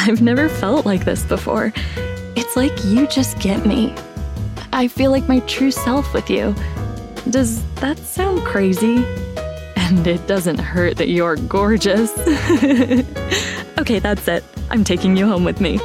I've never felt like this before. It's like you just get me. I feel like my true self with you. Does that sound crazy? And it doesn't hurt that you're gorgeous. Okay, that's it. I'm taking you home with me.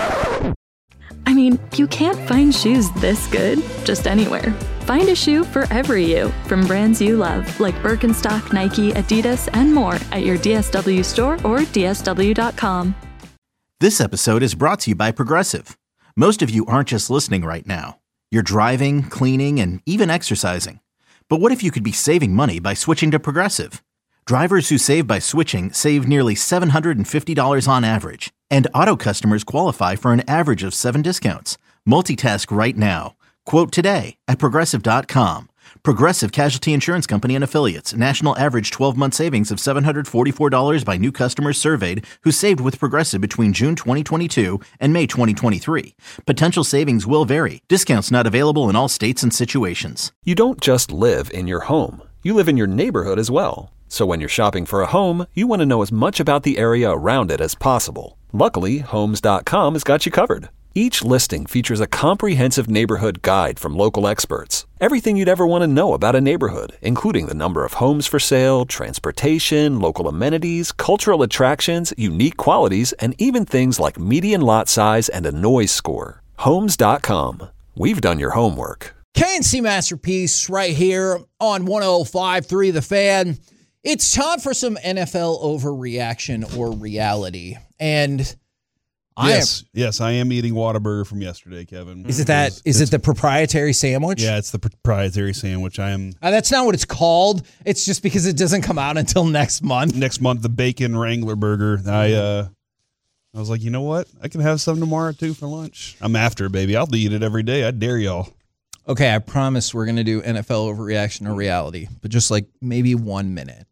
I mean, you can't find shoes this good just anywhere. Find a shoe for every you from brands you love, like Birkenstock, Nike, Adidas, and more at your DSW store or DSW.com. This episode is brought to you by Progressive. Most of you aren't just listening right now. You're driving, cleaning, and even exercising. But what if you could be saving money by switching to Progressive? Drivers who save by switching save nearly $750 on average. And auto customers qualify for an average of 7 discounts. Multitask right now. Quote today at Progressive.com. Progressive Casualty Insurance Company and Affiliates. National average 12-month savings of $744 by new customers surveyed who saved with Progressive between June 2022 and May 2023. Potential savings will vary. Discounts not available in all states and situations. You don't just live in your home. You live in your neighborhood as well. So when you're shopping for a home, you want to know as much about the area around it as possible. Luckily, Homes.com has got you covered. Each listing features a comprehensive neighborhood guide from local experts. Everything you'd ever want to know about a neighborhood, including the number of homes for sale, transportation, local amenities, cultural attractions, unique qualities, and even things like median lot size and a noise score. Homes.com. We've done your homework. KNC Masterpiece right here on 105.3 The Fan. It's time for some NFL overreaction or reality. And Yes, I am eating Whataburger from yesterday, Kevin. Is it that? Is it the proprietary sandwich? Yeah, it's the proprietary sandwich. That's not what it's called. It's just because it doesn't come out until next month. Next month, the Bacon Wrangler Burger. I was like, you know what? I can have some tomorrow too for lunch. I'm after it, baby. I'll eat it every day. I dare y'all. Okay, I promise we're gonna do NFL overreaction or reality, but just like maybe 1 minute.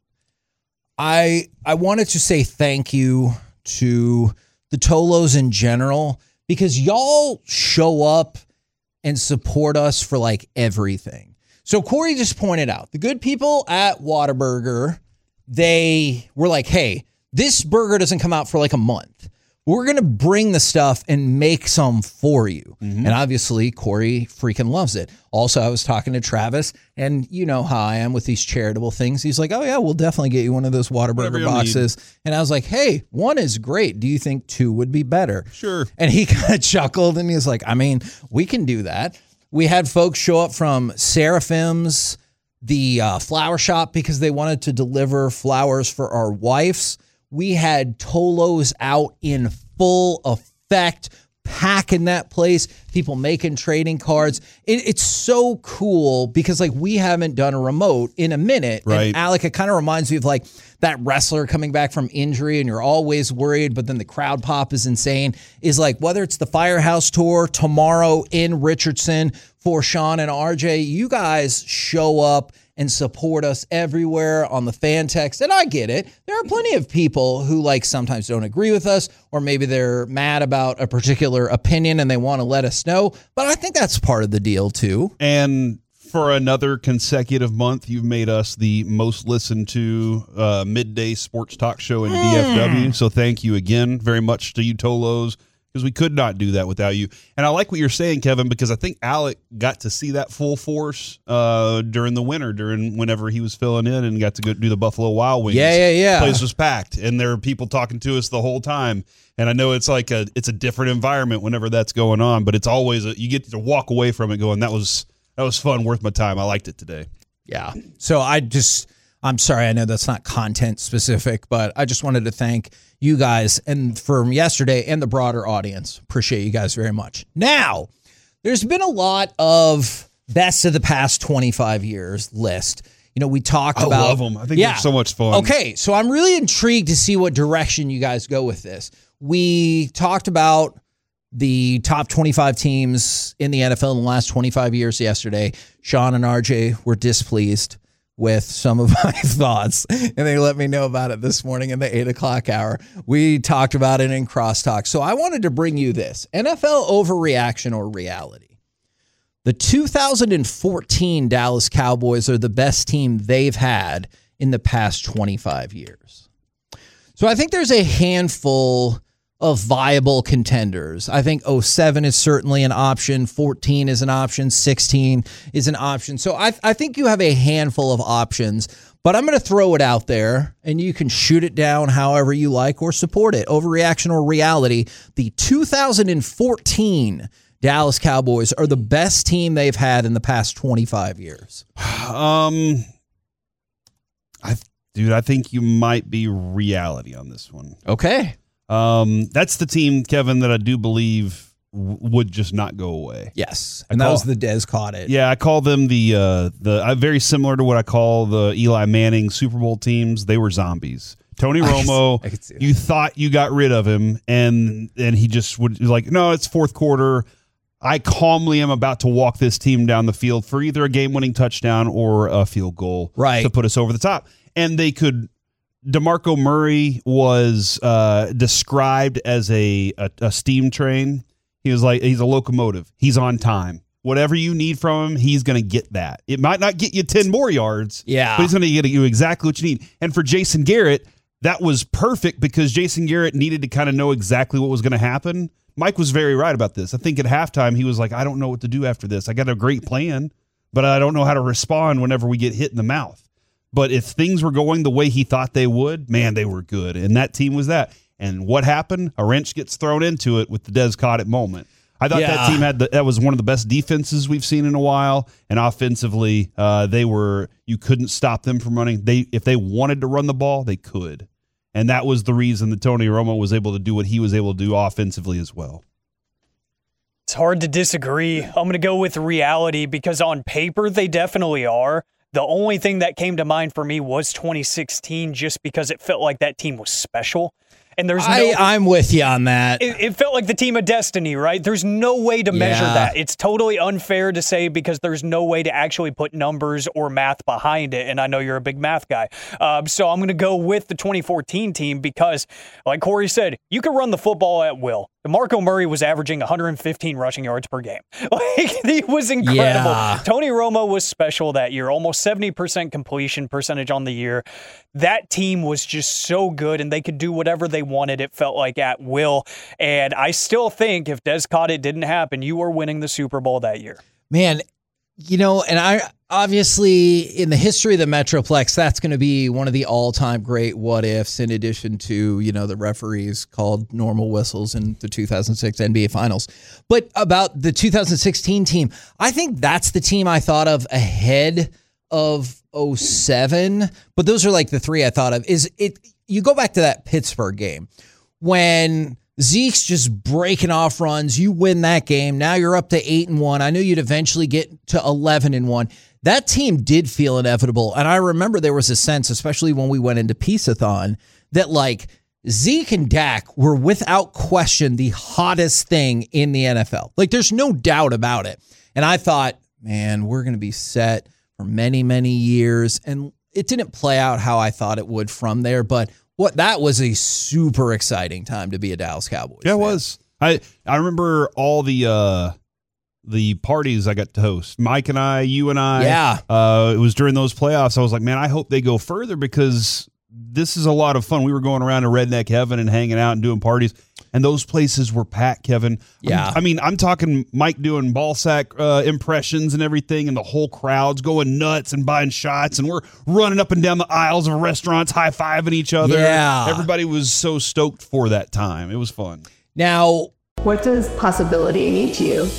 I wanted to say thank you to the Tolos in general, because y'all show up and support us for like everything. So Corey just pointed out the good people at Whataburger, they were like, hey, this burger doesn't come out for like a month. We're going to bring the stuff and make some for you. Mm-hmm. And obviously, Corey freaking loves it. Also, I was talking to Travis, and you know how I am with these charitable things. He's like, oh, yeah, we'll definitely get you one of those Whataburger boxes. And I was like, hey, 1 is great. Do you think 2 would be better? Sure. And he kind of chuckled, and he was like, I mean, we can do that. We had folks show up from Seraphim's, the flower shop, because they wanted to deliver flowers for our wives. We had Tolos out in full effect, packing that place, people making trading cards. It's so cool because like we haven't done a remote in a minute. Right. And Alec, it kind of reminds me of like that wrestler coming back from injury and you're always worried, but then the crowd pop is insane. Is like whether it's the Firehouse Tour tomorrow in Richardson for Sean and RJ, you guys show up and support us everywhere on the fan text. And I get it. There are plenty of people who like sometimes don't agree with us, or maybe they're mad about a particular opinion and they want to let us know. But I think that's part of the deal too. And for another consecutive month, you've made us the most listened to midday sports talk show in DFW. So thank you again very much to you, Tolos, because we could not do that without you. And I like what you're saying, Kevin, because I think Alec got to see that full force during the winter, whenever he was filling in and got to go do the Buffalo Wild Wings. Yeah. The place was packed, and there were people talking to us the whole time. And I know it's like it's a different environment whenever that's going on, but it's always you get to walk away from it going, that was fun, worth my time. I liked it today. Yeah. So I'm sorry, I know that's not content specific, but I just wanted to thank you guys and from yesterday and the broader audience. Appreciate you guys very much. Now, there's been a lot of best of the past 25 years list. You know, we talked about... I love them. I think they're so much fun. Okay, so I'm really intrigued to see what direction you guys go with this. We talked about the top 25 teams in the NFL in the last 25 years yesterday. Sean and RJ were displeased with some of my thoughts, and they let me know about it this morning in the 8 o'clock hour. We talked about it in Crosstalk. So I wanted to bring you this NFL overreaction or reality. The 2014 Dallas Cowboys are the best team they've had in the past 25 years. So I think there's a handful of viable contenders. I think 07 is certainly an option. 14 is an option. 16 is an option. So I think you have a handful of options, but I'm going to throw it out there and you can shoot it down however you like or support it. Overreaction or reality. The 2014 Dallas Cowboys are the best team they've had in the past 25 years. I think you might be reality on this one. Okay. That's the team, Kevin, that I do believe would just not go away. Yes, and that was the Des caught it. Yeah, I call them the very similar to what I call the Eli Manning Super Bowl teams. They were zombies. Tony Romo, you thought you got rid of him, and he just would like, no, it's fourth quarter. I calmly am about to walk this team down the field for either a game-winning touchdown or a field goal to put us over the top. And they could. DeMarco Murray was described as a steam train. He was like, he's a locomotive. He's on time. Whatever you need from him, he's going to get that. It might not get you 10 more yards, but he's going to get you exactly what you need. And for Jason Garrett, that was perfect because Jason Garrett needed to kind of know exactly what was going to happen. Mike was very right about this. I think at halftime, he was like, I don't know what to do after this. I got a great plan, but I don't know how to respond whenever we get hit in the mouth. But if things were going the way he thought they would, man, they were good. And that team was that. And what happened? A wrench gets thrown into it with the Des caught it moment. I thought that team that was one of the best defenses we've seen in a while. And offensively, you couldn't stop them from running. If they wanted to run the ball, they could. And that was the reason that Tony Romo was able to do what he was able to do offensively as well. It's hard to disagree. I'm going to go with reality because on paper, they definitely are. The only thing that came to mind for me was 2016 just because it felt like that team was special. And there's I'm with you on that. It felt like the team of destiny, right? There's no way to measure that. It's totally unfair to say because there's no way to actually put numbers or math behind it. And I know you're a big math guy. So I'm going to go with the 2014 team because, like Corey said, you can run the football at will. DeMarco Murray was averaging 115 rushing yards per game. He was incredible. Yeah. Tony Romo was special that year, almost 70% completion percentage on the year. That team was just so good, and they could do whatever they wanted, it felt like, at will. And I still think if Des caught it didn't happen, you were winning the Super Bowl that year. Man, and I obviously in the history of the Metroplex, that's going to be one of the all-time great what-ifs in addition to, the referees called normal whistles in the 2006 NBA Finals. But about the 2016 team, I think that's the team I thought of ahead of 07. But those are like the three I thought of. You go back to that Pittsburgh game when Zeke's just breaking off runs. You win that game. Now you're up to 8-1. I knew you'd eventually get to 11-1. That team did feel inevitable. And I remember there was a sense, especially when we went into Peace-a-thon, that like Zeke and Dak were without question the hottest thing in the NFL. Like there's no doubt about it. And I thought, man, we're going to be set for many, many years. And it didn't play out how I thought it would from there. But that was a super exciting time to be a Dallas Cowboys fan. It was. I remember all the parties I got to host. Mike and I, you and I. Yeah. It was during those playoffs. I was like, man, I hope they go further because this is a lot of fun. We were going around to Redneck Heaven and hanging out and doing parties. And those places were packed, Kevin. Yeah. I'm talking Mike doing ball sack impressions and everything, and the whole crowd's going nuts and buying shots, and we're running up and down the aisles of restaurants, high-fiving each other. Yeah. Everybody was so stoked for that time. It was fun. Now, what does possibility mean to you?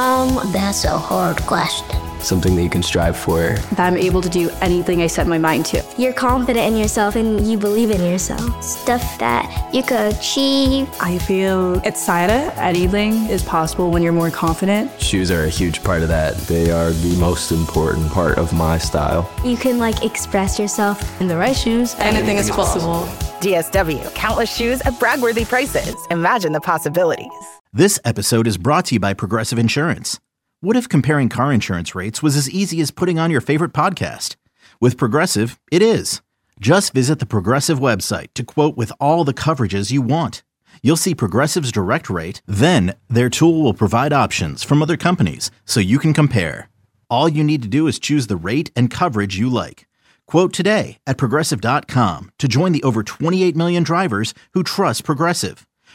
That's a hard question. Something that you can strive for. That I'm able to do anything I set my mind to. You're confident in yourself and you believe in yourself. Stuff that you could achieve. I feel excited. Anything is possible when you're more confident. Shoes are a huge part of that. They are the most important part of my style. You can express yourself. In the right shoes, anything is possible. DSW, countless shoes at brag-worthy prices. Imagine the possibilities. This episode is brought to you by Progressive Insurance. What if comparing car insurance rates was as easy as putting on your favorite podcast? With Progressive, it is. Just visit the Progressive website to quote with all the coverages you want. You'll see Progressive's direct rate, then their tool will provide options from other companies so you can compare. All you need to do is choose the rate and coverage you like. Quote today at Progressive.com to join the over 28 million drivers who trust Progressive.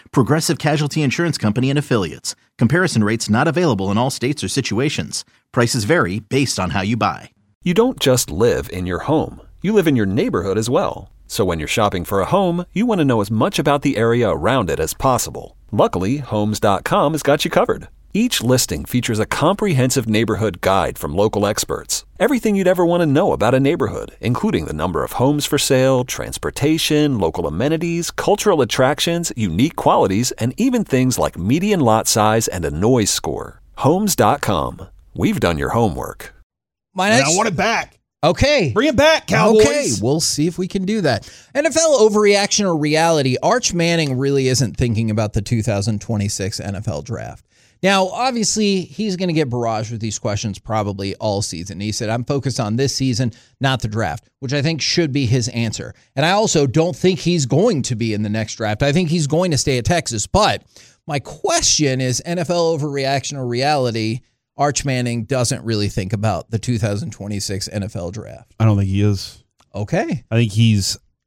Progressive Casualty Insurance Company and Affiliates. Comparison rates not available in all states or situations. Prices vary based on how you buy. You don't just live in your home. You live in your neighborhood as well. So when you're shopping for a home, you want to know as much about the area around it as possible. Luckily, Homes.com has got you covered. Each listing features a comprehensive neighborhood guide from local experts. Everything you'd ever want to know about a neighborhood, including the number of homes for sale, transportation, local amenities, cultural attractions, unique qualities, and even things like median lot size and a noise score. Homes.com. We've done your homework. I want it back. Okay. Bring it back, Cowboys. Okay, we'll see if we can do that. NFL overreaction or reality. Arch Manning really isn't thinking about the 2026 NFL draft. Now, obviously, he's going to get barraged with these questions probably all season. He said, I'm focused on this season, not the draft, which I think should be his answer. And I also don't think he's going to be in the next draft. I think he's going to stay at Texas. But my question is, NFL overreaction or reality? Arch Manning doesn't really think about the 2026 NFL draft. I don't think he is. Okay. I think he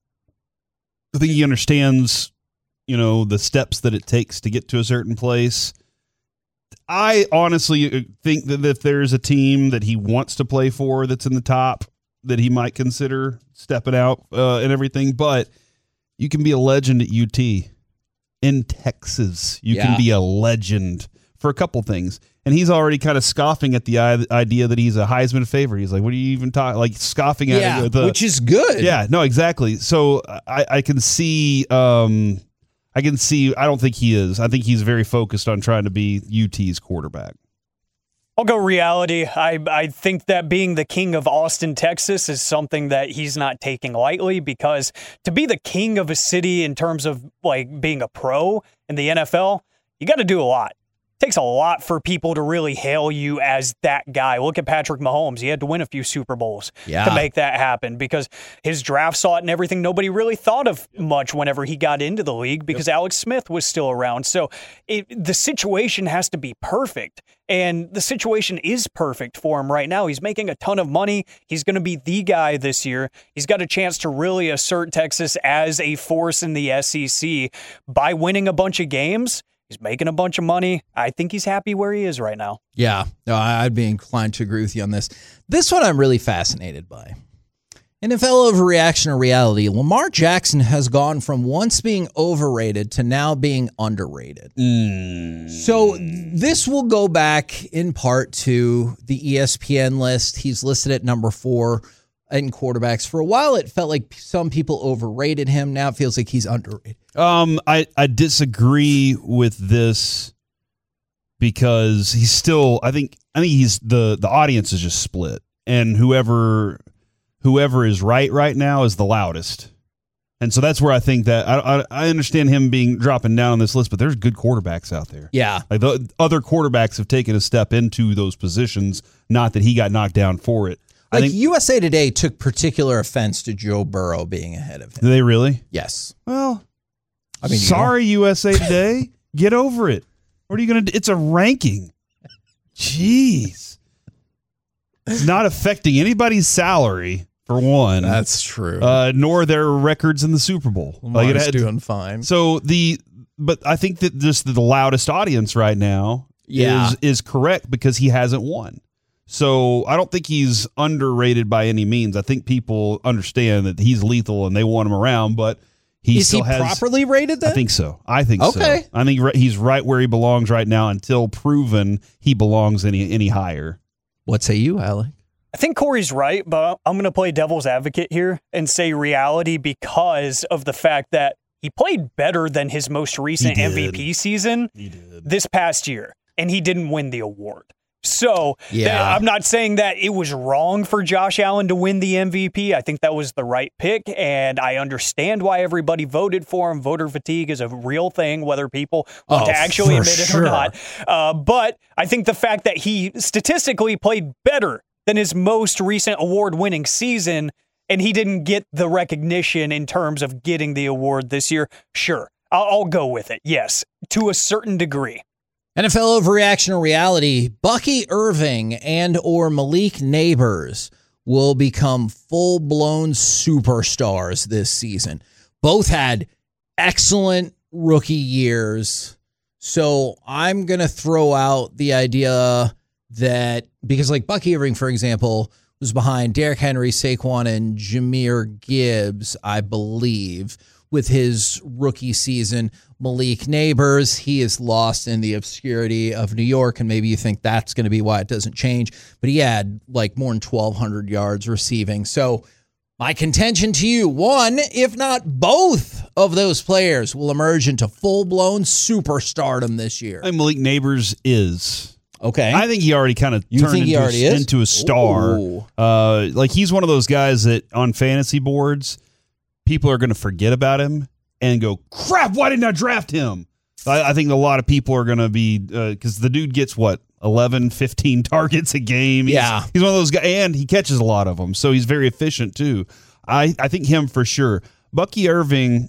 understands, the steps that it takes to get to a certain place. I honestly think that if there's a team that he wants to play for that's in the top, that he might consider stepping out and everything. But you can be a legend at UT. In Texas, you can be a legend for a couple things. And he's already kind of scoffing at the idea that he's a Heisman favorite. He's like, what are you even talking? Like scoffing at it. Which is good. Yeah, no, exactly. So I can see... I don't think he is. I think he's very focused on trying to be UT's quarterback. I'll go reality. I think that being the king of Austin, Texas is something that he's not taking lightly, because to be the king of a city in terms of like being a pro in the NFL, you got to do a lot. It takes a lot for people to really hail you as that guy. Look at Patrick Mahomes. He had to win a few Super Bowls to make that happen, because his draft slot and everything, nobody really thought of much whenever he got into the league, because Alex Smith was still around. So the situation has to be perfect, and the situation is perfect for him right now. He's making a ton of money. He's going to be the guy this year. He's got a chance to really assert Texas as a force in the SEC by winning a bunch of games. He's making a bunch of money. I think he's happy where he is right now. Yeah, no, I'd be inclined to agree with you on this. This one I'm really fascinated by. NFL overreaction or reality. Lamar Jackson has gone from once being overrated to now being underrated. So this will go back in part to the ESPN list. He's listed at number 4 in quarterbacks. For a while, it felt like some people overrated him. Now it feels like he's underrated. I disagree with this, because he's still. I think he's the audience is just split, and whoever is right now is the loudest, and so that's where I think that I understand him being dropping down on this list, but there's good quarterbacks out there. Yeah, like the other quarterbacks have taken a step into those positions. Not that he got knocked down for it. Like, I think USA Today took particular offense to Joe Burrow being ahead of him. Do they really? Yes. Well, I mean, sorry, USA Today. Get over it. What are you going to do? It's a ranking. Jeez. It's not affecting anybody's salary, for one. That's true. Nor their records in the Super Bowl. Lamar's doing fine. So but I think that just the loudest audience right now is correct, because he hasn't won. So I don't think he's underrated by any means. I think people understand that he's lethal and they want him around, but is he properly rated then? I think so. So. I think he's right where he belongs right now, until proven he belongs any higher. What say you, Alec? I think Corey's right, but I'm going to play devil's advocate here and say reality, because of the fact that he played better than his most recent MVP season this past year, and he didn't win the award. So I'm not saying that it was wrong for Josh Allen to win the MVP. I think that was the right pick, and I understand why everybody voted for him. Voter fatigue is a real thing, whether people want to actually admit it or not. But I think the fact that he statistically played better than his most recent award-winning season, and he didn't get the recognition in terms of getting the award this year, sure, I'll go with it, yes, to a certain degree. NFL overreaction or reality. Bucky Irving and or Malik Neighbors will become full-blown superstars this season. Both had excellent rookie years. So I'm going to throw out the idea that, because like Bucky Irving, for example, was behind Derrick Henry, Saquon, and Jahmyr Gibbs, I believe, with his rookie season. Malik Neighbors, he is lost in the obscurity of New York, and maybe you think that's going to be why it doesn't change, but he had like more than 1,200 yards receiving. So my contention to you, one, if not both of those players will emerge into full-blown superstardom this year. I think Malik Neighbors is. Okay. I think he already kind of turned into a star. Like he's one of those guys that on fantasy boards, people are going to forget about him and go, crap, why didn't I draft him? I think a lot of people are going to be, because the dude gets, 11, 15 targets a game. He's one of those guys, and he catches a lot of them, so he's very efficient too. I think him for sure. Bucky Irving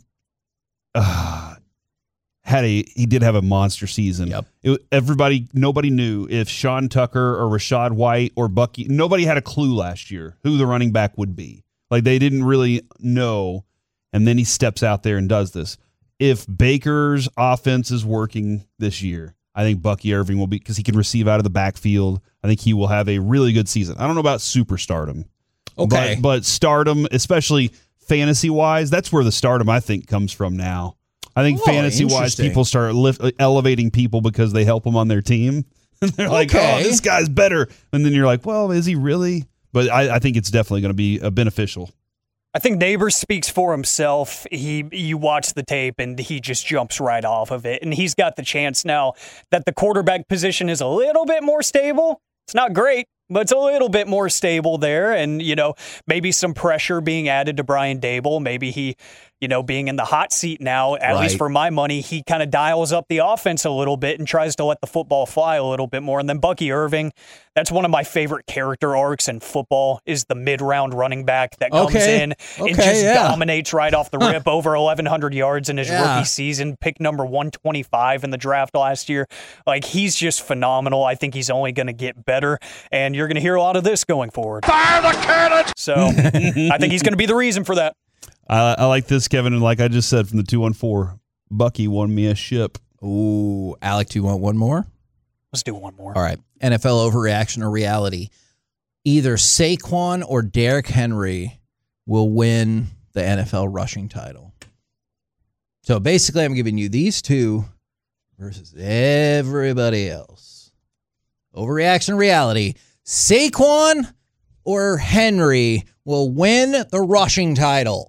he did have a monster season. Yep. Nobody knew if Sean Tucker or Rachaad White or Bucky, nobody had a clue last year who the running back would be. Like they didn't really know. And then he steps out there and does this. If Baker's offense is working this year, I think Bucky Irving will be, because he can receive out of the backfield. I think he will have a really good season. I don't know about superstardom. Okay. But stardom, especially fantasy-wise, that's where the stardom, I think, comes from now. I think fantasy-wise, people start elevating people because they help them on their team. They're like, oh, this guy's better. And then you're like, well, is he really? But I think it's definitely going to be beneficial. I think Neighbors speaks for himself. You watch the tape and he just jumps right off of it. And he's got the chance now that the quarterback position is a little bit more stable. It's not great, but it's a little bit more stable there. And, maybe some pressure being added to Brian Daboll. Maybe he, being in the hot seat now, at least for my money, he kind of dials up the offense a little bit and tries to let the football fly a little bit more. And then Bucky Irving, that's one of my favorite character arcs in football, is the mid-round running back that comes in and just dominates right off the rip, over 1,100 yards in his rookie season, pick number 125 in the draft last year. Like, he's just phenomenal. I think he's only going to get better, and you're going to hear a lot of this going forward. Fire the cannon! So I think he's going to be the reason for that. I like this, Kevin, and like I just said from the 214, Bucky won me a ship. Ooh, Alec, do you want one more? Let's do one more. All right. NFL overreaction or reality. Either Saquon or Derrick Henry will win the NFL rushing title. So basically, I'm giving you these two versus everybody else. Overreaction or reality. Saquon or Henry will win the rushing title.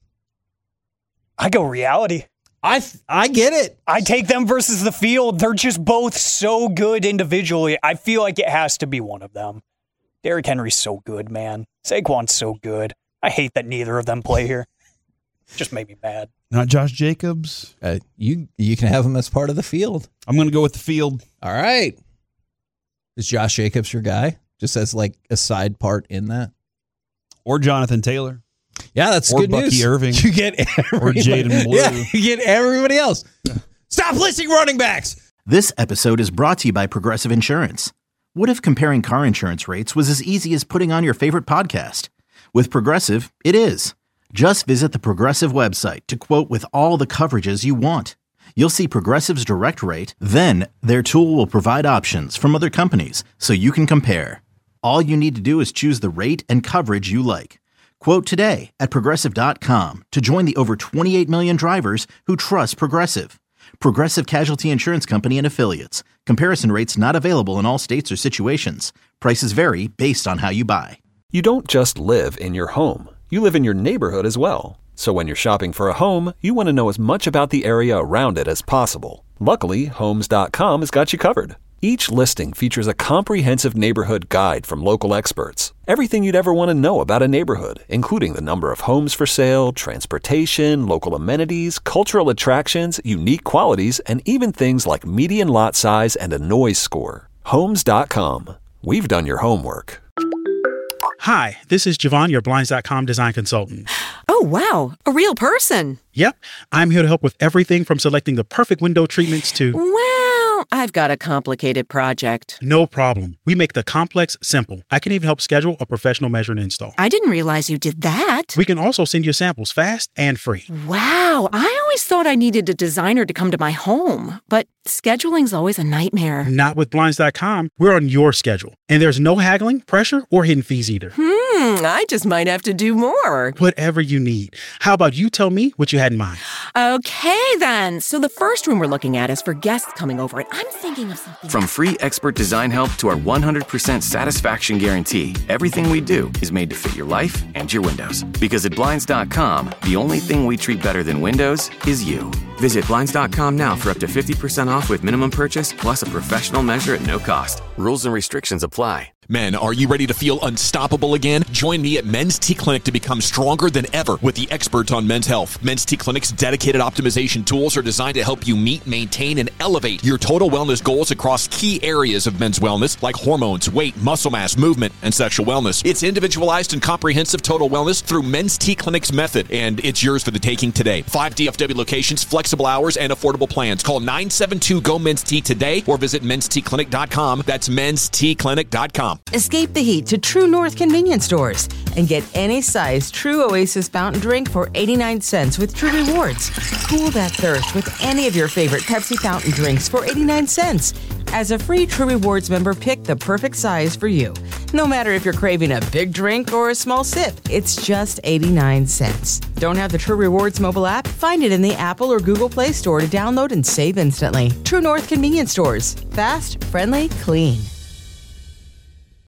I go reality. I get it. I take them versus the field. They're just both so good individually. I feel like it has to be one of them. Derrick Henry's so good, man. Saquon's so good. I hate that neither of them play here. Just made me mad. Not Josh Jacobs. You can have him as part of the field. I'm going to go with the field. All right. Is Josh Jacobs your guy? Just as like a side part in that? Or Jonathan Taylor. Yeah, that's good Bucky news. Irving. You get or Jaden Blue. Yeah, you get everybody else. Stop listing running backs. This episode is brought to you by Progressive Insurance. What if comparing car insurance rates was as easy as putting on your favorite podcast? With Progressive, it is. Just visit the Progressive website to quote with all the coverages you want. You'll see Progressive's direct rate, then their tool will provide options from other companies so you can compare. All you need to do is choose the rate and coverage you like. Quote today at Progressive.com to join the over 28 million drivers who trust Progressive. Progressive Casualty Insurance Company and Affiliates. Comparison rates not available in all states or situations. Prices vary based on how you buy. You don't just live in your home. You live in your neighborhood as well. So when you're shopping for a home, you want to know as much about the area around it as possible. Luckily, Homes.com has got you covered. Each listing features a comprehensive neighborhood guide from local experts. Everything you'd ever want to know about a neighborhood, including the number of homes for sale, transportation, local amenities, cultural attractions, unique qualities, and even things like median lot size and a noise score. Homes.com. We've done your homework. Hi, this is Javon, your Blinds.com design consultant. Oh, wow. A real person. Yep. I'm here to help with everything from selecting the perfect window treatments to... Wow. I've got a complicated project. No problem. We make the complex simple. I can even help schedule a professional measure and install. I didn't realize you did that. We can also send you samples fast and free. Wow, I always thought I needed a designer to come to my home, but scheduling's always a nightmare. Not with Blinds.com. We're on your schedule, and there's no haggling, pressure, or hidden fees either. I just might have to do more. Whatever you need. How about you tell me what you had in mind? Okay, then. So the first room we're looking at is for guests coming over, and I'm thinking of something. From free expert design help to our 100% satisfaction guarantee, everything we do is made to fit your life and your windows. Because at Blinds.com, the only thing we treat better than windows is you. Visit Blinds.com now for up to 50% off with minimum purchase plus a professional measure at no cost. Rules and restrictions apply. Men, are you ready to feel unstoppable again? Join me at Men's T Clinic to become stronger than ever with the experts on men's health. Men's T Clinic's dedicated optimization tools are designed to help you meet, maintain, and elevate your total wellness goals across key areas of men's wellness like hormones, weight, muscle mass, movement, and sexual wellness. It's individualized and comprehensive total wellness through Men's T Clinic's method, and it's yours for the taking today. 5 DFW locations, flexible hours, and affordable plans. Call 972-GO-MEN'S-T today or visit menstclinic.com. That's menstclinic.com. Escape the heat to True North convenience stores and get any size True Oasis fountain drink for 89 cents with True Rewards. Cool that thirst with any of your favorite Pepsi fountain drinks for 89 cents. As a free True Rewards member, pick the perfect size for you. No matter if you're craving a big drink or a small sip, it's just 89 cents. Don't have the True Rewards mobile app? Find it in the Apple or Google Play Store to download and save instantly. True North convenience stores. Fast, friendly, clean.